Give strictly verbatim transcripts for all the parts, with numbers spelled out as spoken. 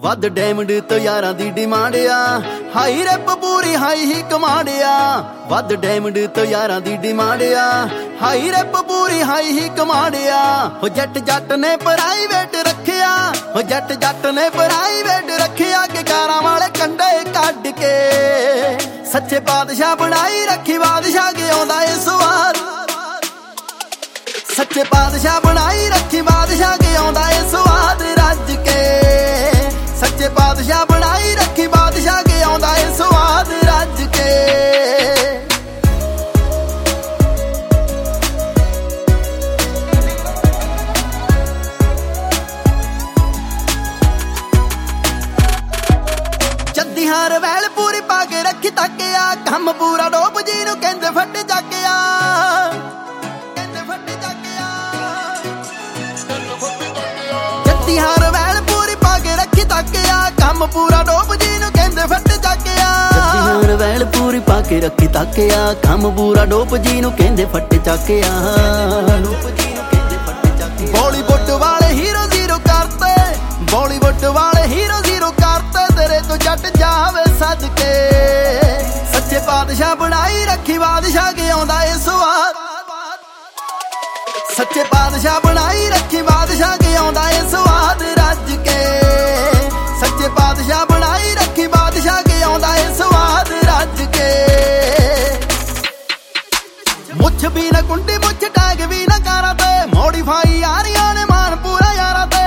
ਵੱਧ ਡਾਇਮੰਡ ਤੋਂ ਯਾਰਾਂ ਦੀ ਡਿਮਾਂਡ ਆ, ਹਾਈ ਰੈਪ ਪੂਰੀ ਹਾਈ ਹੀ ਕਮਾਂਡ ਆ। ਵੱਧ ਡਾਇਮੰਡ ਤੋਂ ਯਾਰਾਂ ਦੀ ਡਿਮਾਂਡ ਆ, ਹਾਈ ਰੈਪ ਪੂਰੀ ਹਾਈ ਹੀ ਕਮਾਂਡ ਆ। ਹੋ ਜੱਟ ਜੱਟ ਨੇ ਪ੍ਰਾਈਵੇਟ ਰੱਖਿਆ, ਹੋ ਜੱਟ ਜੱਟ ਨੇ ਪ੍ਰਾਈਵੇਟ ਰੱਖਿਆ ਕਿ ਕਾਰਾਂ ਵਾਲੇ ਕੰਡੇ ਕੱਢ ਕੇ ਸੱਚੇ ਬਾਦਸ਼ਾਹ ਬਣਾਈ ਰੱਖੀ। ਬਾਦਸ਼ਾਹ ਕੇ ਆਉਂਦਾ ਏ ਸਵਾਦ, ਸੱਚੇ ਬਾਦਸ਼ਾਹ ਬਣਾਈ ਰੱਖੀ। ਬਾਦਸ਼ਾਹ ਕੇ ਆਉਂਦਾ ਏ ਸਵਾਦ ਰੱਜ ਕੇ, ਸੱਚੇ ਬਾਦਸ਼ਾਹ ਬਣਾਈ ਰੱਖੀ। ਬਾਦਸ਼ਾਹ ਕੇ ਆਉਂਦਾ ਏ ਸਵਾਦ ਰੱਜ ਕੇ। ਜੱਦੀ ਹਾਰ ਵੈਲ ਪੂਰੀ ਪਾ ਕੇ ਰੱਖੀ ਤੱਕਿਆ, ਕੰਮ ਪੂਰਾ ਡੋਬ ਜੀ ਨੂੰ ਕਹਿੰਦੇ ਫੱਟ ਜਾਕਿਆ। ਜੱਦੀ ਹਾਰ ਵੈਲ ਪੂਰੀ ਪਾ ਕੇ ਰੱਖੀ ਤੱਕਿਆ, ਕੰਮ ਪੂਰਾ ਡੋਬ ਜੀ ਨੂੰ ਕਹਿੰਦੇ ਫੱਟ ਜਾਕਿਆ। ਜੱਦੀ ਹਾਰ ਵੈਲ ਪੂਰੀ ਪਾ ਕੇ ਰੱਖੀ ਤੱਕਿਆ, ਕੰਮ ਪੂਰਾ ਡੋਬ ਜੀ ਨੂੰ ਕਹਿੰਦੇ ਫੱਟ ਜਾਕਿਆ। ਬਾਲੀਵੁੱਡ ਵਾਲੇ ਹੀਰੋ ਜ਼ੀਰੋ ਕਰਤੇ, ਬਾਲੀਵੁੱਡ ਵਾਲੇ ਹੀਰੋ ਜ਼ੀਰੋ ਕਰਤੇ, ਤੇਰੇ ਤੋਂ ਜੱਟ ਜਾਵੇ ਸੱਜ ਕੇ। ਸੱਚੇ ਬਾਦਸ਼ਾਹ ਬਣਾਈ ਰੱਖੀ। ਬਾਦਸ਼ਾਹ ਕੇ ਆਉਂਦਾ ਏ ਸਵਾਦ, ਸੱਚੇ ਬਾਦਸ਼ਾਹ ਬਣਾਈ ਰੱਖੀ। ਬਾਦਸ਼ਾਹ ਕੇ ਆਉਂਦਾ ਏ ਸਵਾਦ ਰੱਜ ਕੇ, ਸੱਚੇ ਬਾਦਸ਼ਾਹ ਬਣਾਈ ਰੱਖੀ। ਬਾਦਸ਼ਾਹ ਕੇ ਆਉਂਦਾ ਏ ਸਵਾਦ ਰੱਜ ਕੇ। ਮੁੱਛ ਵੀ ਨਾ ਕੁੰਡੀ ਮੁੱਛ ਟੈਗ ਵੀ ਨਾ ਕਾਰਾਂ ਤੇ, ਮੋਡੀਫਾਈ ਯਾਰੀਆਂ ਨੇ ਮਾਨ ਪੂਰਾ ਯਾਰਾਂ ਤੇ।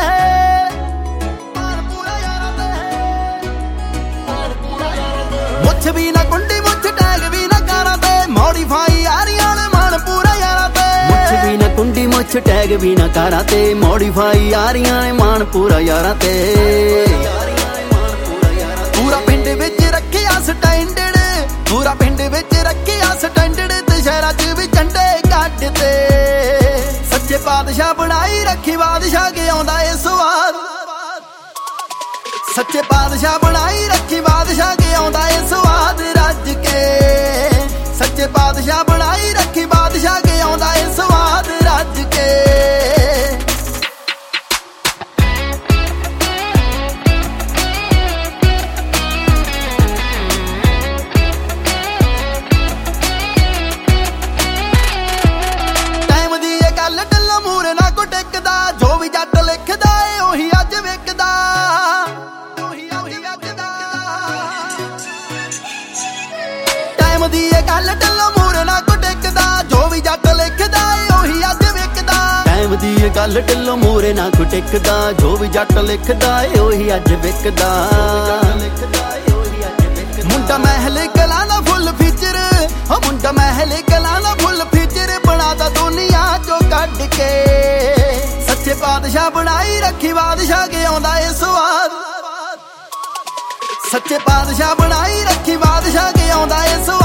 ਮੁੱਛ ਵੀ ਨਾ ਕੁੰਡੀ ਮੁੱਛ ਟੈਗ ਵੀ ਨਾ ਕਾਰਾਂ ਤੇ, ਮੋਡੀਫਾਈ ਯਾਰੀਆਂ ਨੇ ਮਾਨ ਪੂਰਾ ਯਾਰਾਂ ਤੇ। ਮੁੱਛ ਵੀ ਨਾ ਕੁੰਡੀ ਮੁੱਛ ਟੈਗ ਵੀ ਨਾ ਕਾਰਾਂ ਤੇ, ਮੋਡੀਫਾਈ ਯਾਰੀਆਂ ਨੇ ਮਾਨ ਪੂਰਾ ਯਾਰਾਂ ਤੇ। ਪੂਰਾ ਪਿੰਡ ਵਿੱਚ ਰੱਖਿਆ ਸਟੈਂਡਰਡ, ਪੂਰਾ ਪਿੰਡ ਵਿੱਚ ਰੱਖਿਆ ਸਟੈਂਡਰਡ, ਤੇ ਸ਼ਹਿਰਾਂ 'ਚ ਵੀ ਝੰਡੇ ਕੱਢ ਤੇ। ਸੱਚੇ ਬਾਦਸ਼ਾਹ ਬਣਾਈ ਰੱਖੀ। ਬਾਦਸ਼ਾਹ ਕੇ ਆਉਂਦਾ ਏ ਸਵਾਦ, ਸੱਚੇ ਬਾਦਸ਼ਾਹ ਬਣਾਈ ਰੱਖੀ। ਬਾਦਸ਼ਾਹ ਕੇ ਆਉਂਦਾ ਏ ਸਵਾਦ ਰੱਜ ਕੇ, ਸੱਚੇ ਬਾਦਸ਼ਾਹ ਬਣਾਈ ਰੱਖੀ। ਬਾਦਸ਼ਾਹ ਕੇ ਆਉਂਦਾ ਏ ਸਵਾਦ ਰੱਜ ਕੇ। ਟਾਈਮ ਦੀ ਇਹ ਗੱਲ ਢਿੱਲੋਂ ਮੂਹਰੇ ਨਾ ਕੋ ਟਿਕਦਾ, ਜੋ ਵੀ ਜੱਟ ਲਿਖਦਾ ਏ ਉਹੀ ਅੱਜ ਵਿਕਦਾ। ਟਾਈਮ ਦੀ ਇਹ ਗੱਲ ਢਿੱਲੋਂ ਮੂਹਰੇ ਨਾ ਕੋ ਟਿਕਦਾ, ਜੋ ਵੀ ਜੱਟ ਲਿਖਦਾ ਏ ਉਹੀ ਅੱਜ ਵਿਕਦਾ। ਟਾਈਮ ਦੀ ਇਹ ਗੱਲ ਢਿੱਲੋਂ ਮੂਹਰੇ ਨਾ ਕੋ ਟਿਕਦਾ, ਜੋ ਵੀ ਜੱਟ ਲਿਖਦਾ ਏ ਉਹੀ ਅੱਜ ਵਿਕਦਾ। ਮੁੰਡਾ ਮਹਿਲ ਕਲਾਂ ਦਾ ਫੁੱਲ ਫੀਚਰ, ਹੋ ਮੁੰਡਾ ਮਹਿਲ ਕਲਾਂ ਦਾ ਫੁੱਲ ਫੀਚਰ, ਬਣਾਦਾ ਦੁਨੀਆ ਚੋਂ ਕੱਢ ਕੇ। ਸੱਚੇ ਬਾਦਸ਼ਾਹ ਬਣਾਈ ਰੱਖੀ। ਬਾਦਸ਼ਾਹ ਕੇ ਆਉਂਦਾ ਏ ਸਵਾਦ, ਸੱਚੇ ਬਾਦਸ਼ਾਹ ਬਣਾਈ ਰੱਖੀ। ਬਾਦਸ਼ਾਹ ਕੇ ਆਉਂਦਾ ਏ ਸਵਾਦ।